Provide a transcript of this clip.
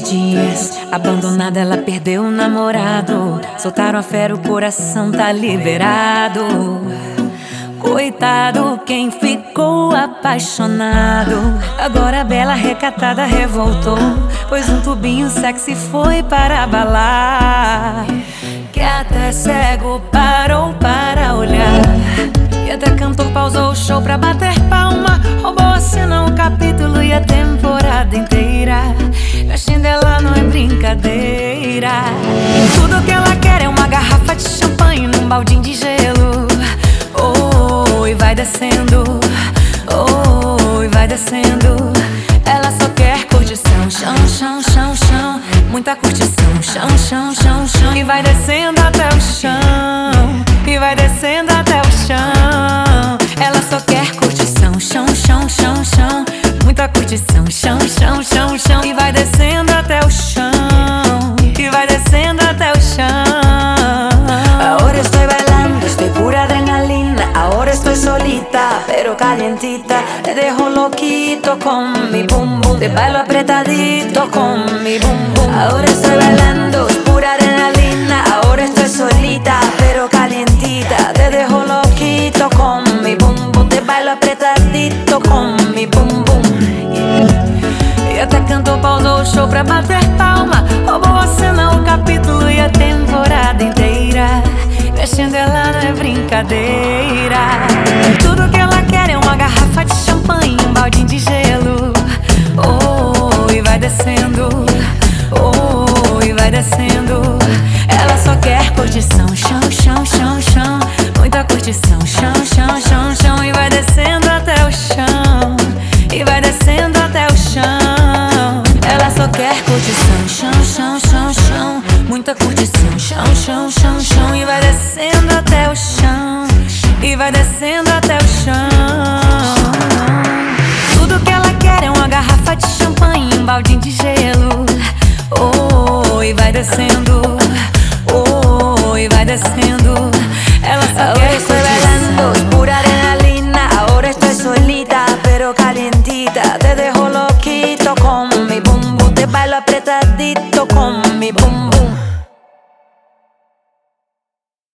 dias, abandonada, ela perdeu o namorado. Soltaram a fera, o coração tá liberado. Coitado quem ficou apaixonado. Agora a bela recatada revoltou, pois um tubinho sexy foi para abalar. Que até cego parou para olhar, e até cantor pausou o show pra bater palma. Roubou a cena, o capítulo e a temporada inteira. Gastinho dela não é brincadeira. Tudo que ela quer é uma garrafa de champanhe num baldinho de gelo. Oh, e vai descendo, oh, e vai descendo. Ela só quer curtição, chão, chão, chão, chão. Muita curtição, chão, chão, chão, chão. E vai descendo até o chão, e vai descendo até o chão. Ela só quer curtição, chão, chão, chão, chão. Muita curtição, chão, chão, chão, chão. E vai descendo até o chão, e vai descendo até o chão. Ahora estoy bailando, estoy pura adrenalina. Ahora estoy solita, pero calientita. Te dejo loquito con mi bum bum. Te bailo apretadito con mi bum bum. Ahora estoy bailando, es pura adrenalina. Ahora estoy solita, pero calientita. Te dejo loquito con mi bum bum. Te bailo apretadito con mi bum bum. E até cantou, pausou o show pra bater palma. Roubou a cena, o capítulo e a temporada inteira. Mexendo ela não é brincadeira. Tudo que ela quer é uma garrafa de champanhe, um baldinho de gelo. Oh, e vai descendo, oh, e vai descendo. Ela só quer curtição, chão, chão, chão, chão. Muita curtição, chão, chão, chão, chão. E vai descendo até o chão, e vai descendo até o chão. Ela só quer curtição, chão, chão, chão, chão. Muita curtição, chão, chão, chão, chão. E vai descendo até o chão, e vai descendo até o chão.